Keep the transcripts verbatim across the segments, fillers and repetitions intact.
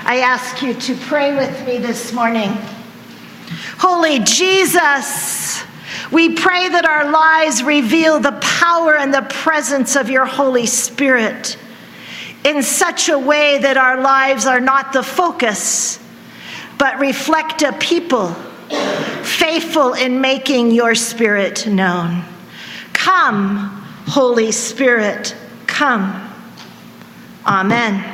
I ask you to pray with me this morning. Holy Jesus, we pray that our lives reveal the power and the presence of your Holy Spirit in such a way that our lives are not the focus, but reflect a people faithful in making your Spirit known. Come, Holy Spirit, come. Amen.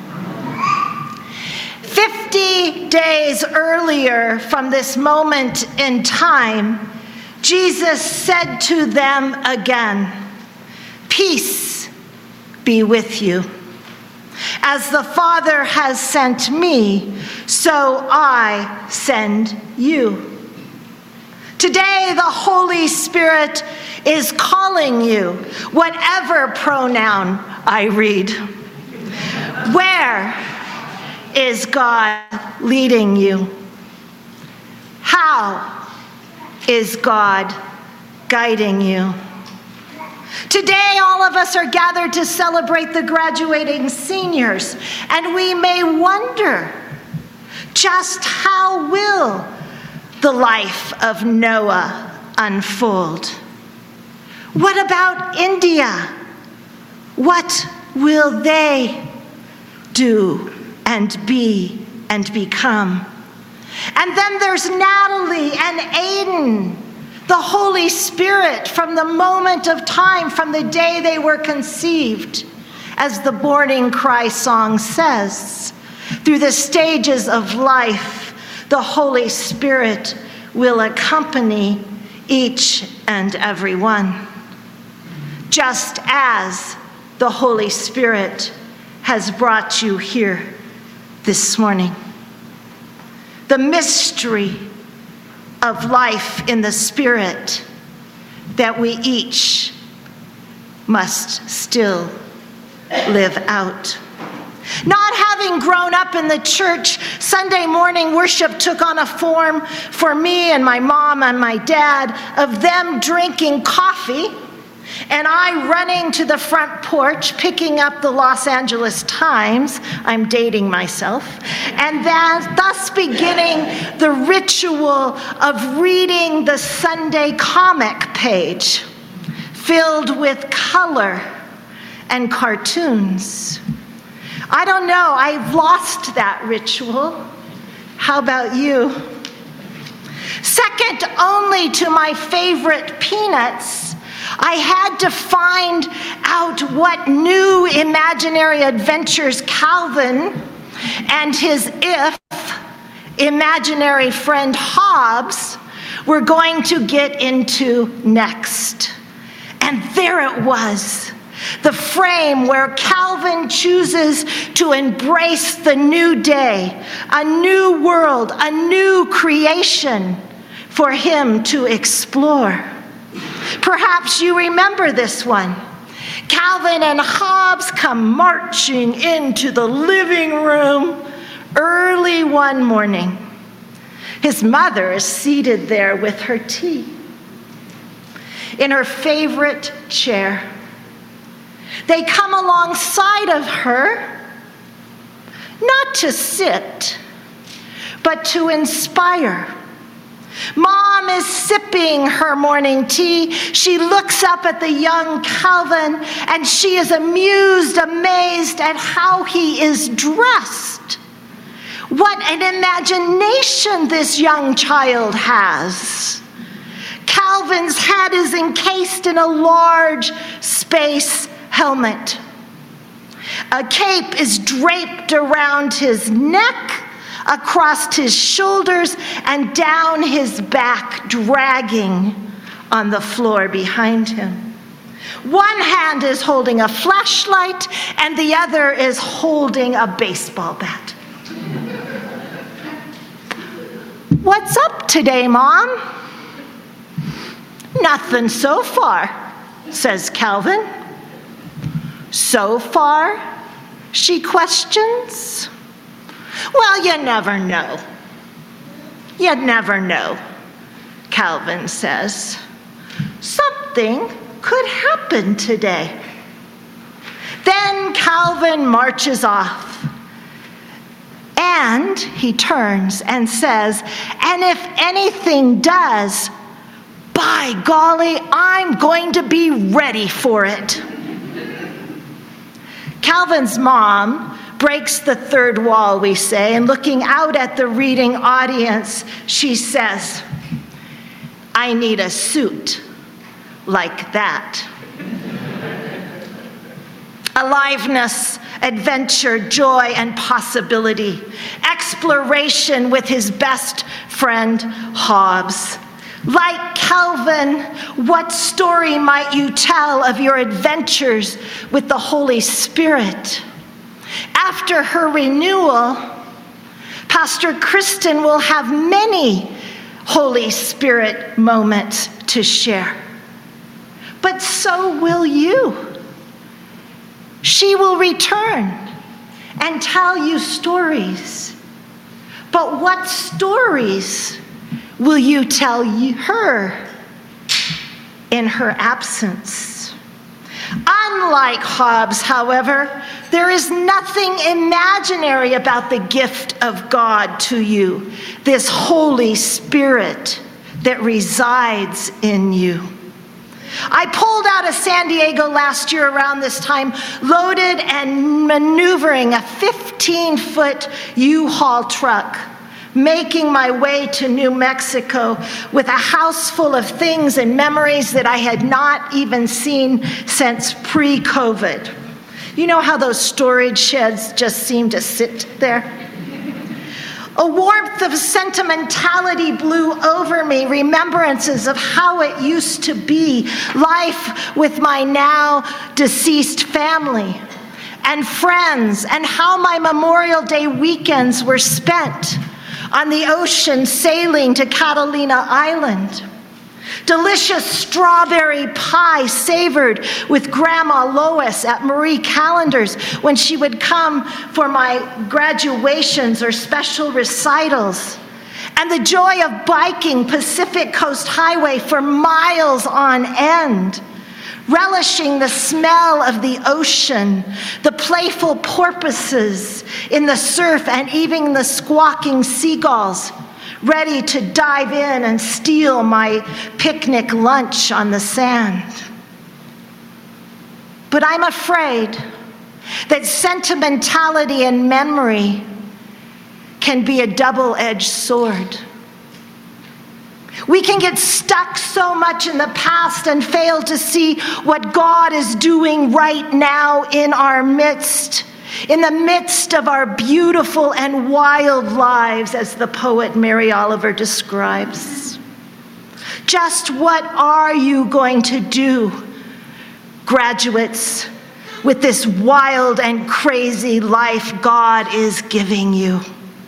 Fifty days earlier from this moment in time, Jesus said to them again, "Peace be with you. As the Father has sent me, so I send you." Today, the Holy Spirit is calling you, whatever pronoun I read. Where is God leading you? How is God guiding you? Today, all of us are gathered to celebrate the graduating seniors, and we may wonder, just how will the life of Noah unfold? What about India? What will they do and be and become? And then there's Natalie and Aiden, the Holy Spirit from the moment of time, from the day they were conceived, as the Morning Cry song says. Through the stages of life, the Holy Spirit will accompany each and every one, just as the Holy Spirit has brought you here this morning. The mystery of life in the Spirit that we each must still live out. Not having grown up in the church, Sunday morning worship took on a form for me and my mom and my dad of them drinking coffee and I running to the front porch, picking up the Los Angeles Times, I'm dating myself, and then thus beginning the ritual of reading the Sunday comic page filled with color and cartoons. I don't know, I've lost that ritual. How about you? Second only to my favorite Peanuts, I had to find out what new imaginary adventures Calvin and his if imaginary friend Hobbes were going to get into next. And there it was, the frame where Calvin chooses to embrace the new day, a new world, a new creation for him to explore. Perhaps you remember this one. Calvin and Hobbes come marching into the living room early one morning. His mother is seated there with her tea in her favorite chair. They come alongside of her, not to sit, but to inspire. Mom is sipping her morning tea. She looks up at the young Calvin, and she is amused, amazed at how he is dressed. What an imagination this young child has. Calvin's head is encased in a large space helmet. A cape is draped around his neck, across his shoulders, and down his back, dragging on the floor behind him. One hand is holding a flashlight, and the other is holding a baseball bat. "What's up today, Mom?" "Nothing so far," says Calvin. "So far?" she questions. "Well, you never know. You never know," Calvin says. "Something could happen today." Then Calvin marches off, And he turns and says, and if anything does, by golly, I'm going to be ready for it. Calvin's mom breaks the third wall, we say, and looking out at the reading audience, she says, I need a suit like that. Aliveness, adventure, joy, and possibility. Exploration with his best friend, Hobbes. Like Calvin, what story might you tell of your adventures with the Holy Spirit? After her renewal, Pastor Kristen will have many Holy Spirit moments to share. But so will you. She will return and tell you stories. But what stories will you tell her in her absence? Unlike Hobbes, however, there is nothing imaginary about the gift of God to you, this Holy Spirit that resides in you. I pulled out of San Diego last year around this time, loaded and maneuvering a fifteen-foot U-Haul truck, making my way to New Mexico with a house full of things and memories that I had not even seen since pre-COVID. You know how those storage sheds just seem to sit there? A warmth of sentimentality blew over me, remembrances of how it used to be, life with my now deceased family and friends, and how my Memorial Day weekends were spent on the ocean sailing to Catalina Island. Delicious strawberry pie savored with Grandma Lois at Marie Callender's when she would come for my graduations or special recitals. And the joy of biking Pacific Coast Highway for miles on end. Relishing the smell of the ocean, the playful porpoises in the surf, and even the squawking seagulls, ready to dive in and steal my picnic lunch on the sand. But I'm afraid that sentimentality and memory can be a double-edged sword. We can get stuck so much in the past and fail to see what God is doing right now in our midst, in the midst of our beautiful and wild lives, as the poet Mary Oliver describes. Just what are you going to do, graduates, with this wild and crazy life God is giving you?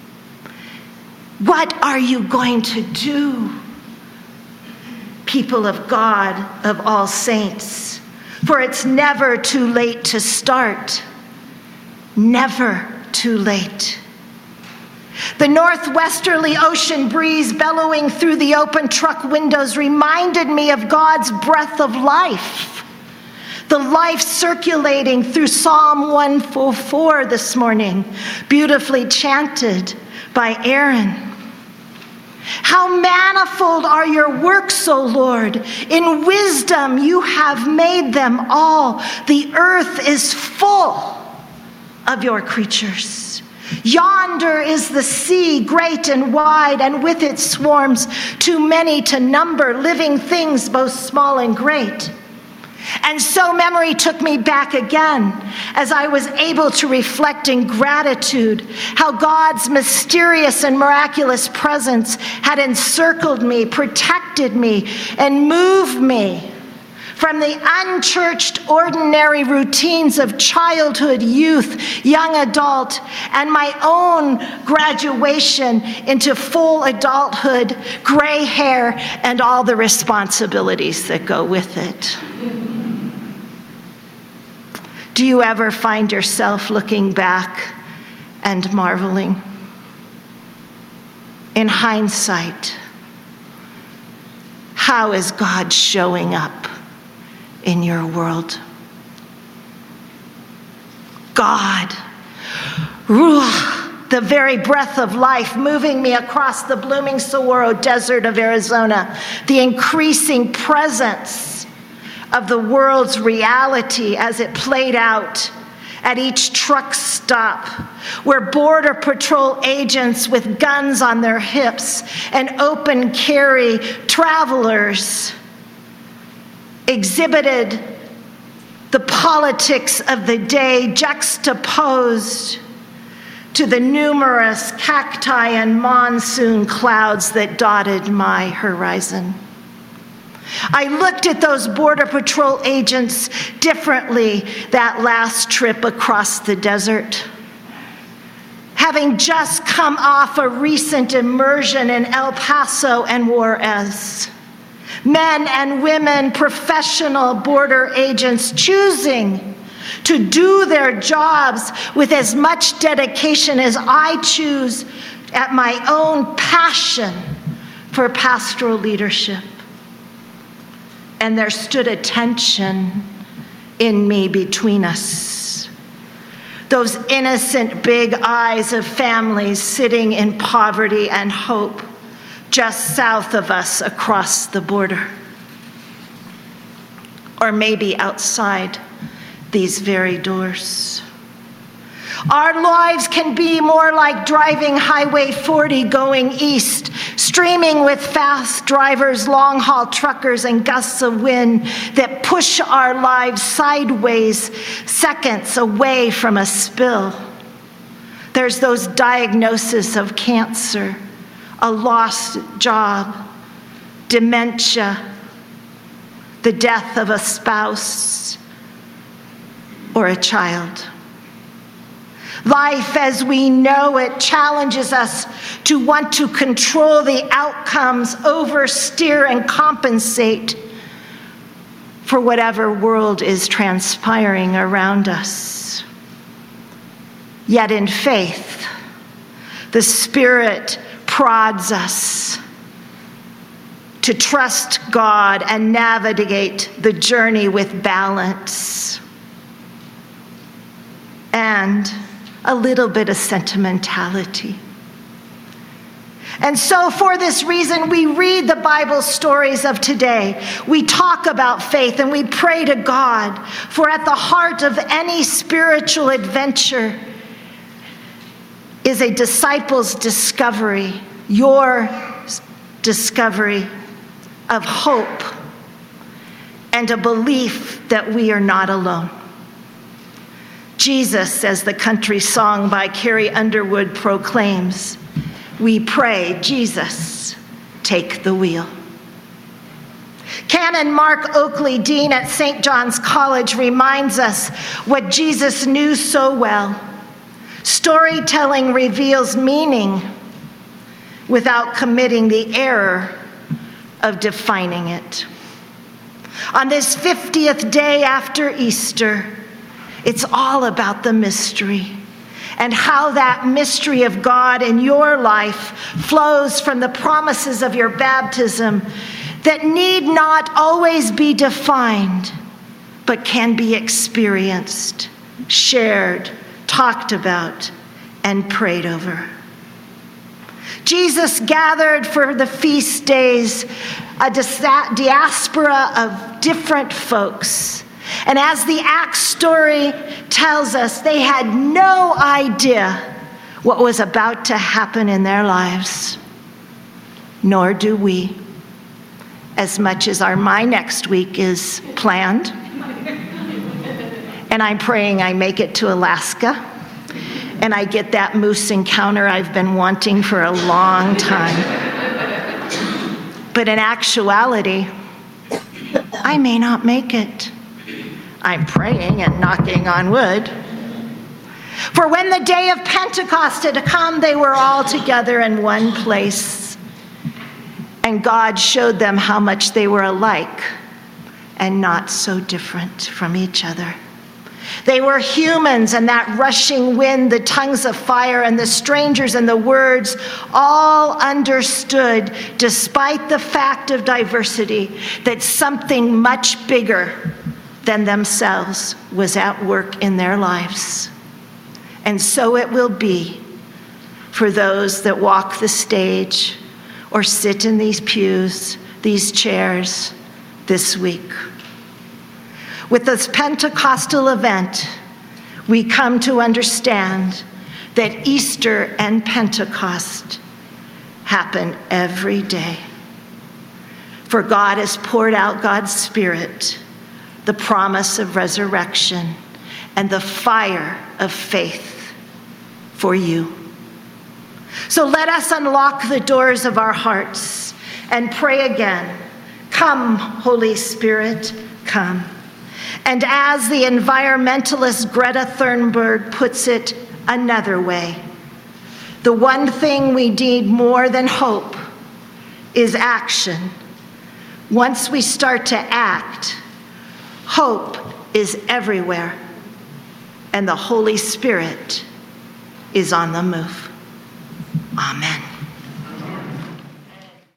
What are you going to do, people of God, of all saints? For it's never too late to start. Never too late. The northwesterly ocean breeze bellowing through the open truck windows reminded me of God's breath of life. The life circulating through Psalm one oh four this morning, beautifully chanted by Aaron. How manifold are your works, O Lord. In wisdom you have made them all. The earth is full of your creatures. Yonder is the sea, great and wide, and with its swarms too many to number, living things both small and great. And so memory took me back again as I was able to reflect in gratitude how God's mysterious and miraculous presence had encircled me, protected me, and moved me from the unchurched ordinary routines of childhood, youth, young adult, and my own graduation into full adulthood, gray hair, and all the responsibilities that go with it. Do you ever find yourself looking back and marveling? In hindsight, how is God showing up in your world? God, Ruach the very breath of life moving me across the blooming saguaro desert of Arizona, the increasing presence of the world's reality as it played out at each truck stop, where Border Patrol agents with guns on their hips and open carry travelers exhibited the politics of the day juxtaposed to the numerous cacti and monsoon clouds that dotted my horizon. I looked at those Border Patrol agents differently that last trip across the desert. Having just come off a recent immersion in El Paso and Juarez, men and women, professional border agents choosing to do their jobs with as much dedication as I choose at my own passion for pastoral leadership. And there stood a tension in me between us. Those innocent big eyes of families sitting in poverty and hope just south of us across the border. Or maybe outside these very doors. Our lives can be more like driving Highway forty going east, streaming with fast drivers, long-haul truckers, and gusts of wind that push our lives sideways, seconds away from a spill. There's those diagnoses of cancer, a lost job, dementia, the death of a spouse or a child. Life as we know it challenges us to want to control the outcomes, oversteer and compensate for whatever world is transpiring around us. Yet in faith, the Spirit prods us to trust God and navigate the journey with balance and a little bit of sentimentality. And so for this reason, we read the Bible stories of today. We talk about faith and we pray to God, for at the heart of any spiritual adventure is a disciple's discovery, your discovery of hope and a belief that we are not alone. Jesus, as the country song by Carrie Underwood proclaims, we pray, Jesus, take the wheel. Canon Mark Oakley, dean at Saint John's College, reminds us what Jesus knew so well. Storytelling reveals meaning without committing the error of defining it. On this fiftieth day after Easter, it's all about the mystery and how that mystery of God in your life flows from the promises of your baptism that need not always be defined, but can be experienced, shared, talked about, and prayed over. Jesus gathered for the feast days a diaspora of different folks. And as the Acts story tells us, they had no idea what was about to happen in their lives. Nor do we, as much as our My Next Week is planned. And I'm praying I make it to Alaska and I get that moose encounter I've been wanting for a long time. But in actuality, I may not make it. I'm praying and knocking on wood. For when the day of Pentecost had come, they were all together in one place. And God showed them how much they were alike and not so different from each other. They were humans, and that rushing wind, the tongues of fire, and the strangers and the words all understood, despite the fact of diversity, that something much bigger than themselves was at work in their lives. And so it will be for those that walk the stage or sit in these pews, these chairs this week. With this Pentecostal event, we come to understand that Easter and Pentecost happen every day. For God has poured out God's Spirit, the promise of resurrection, and the fire of faith for you. So let us unlock the doors of our hearts and pray again. Come, Holy Spirit, come. And as the environmentalist Greta Thunberg puts it another way, the one thing we need more than hope is action. Once we start to act, hope is everywhere, and the Holy Spirit is on the move. Amen.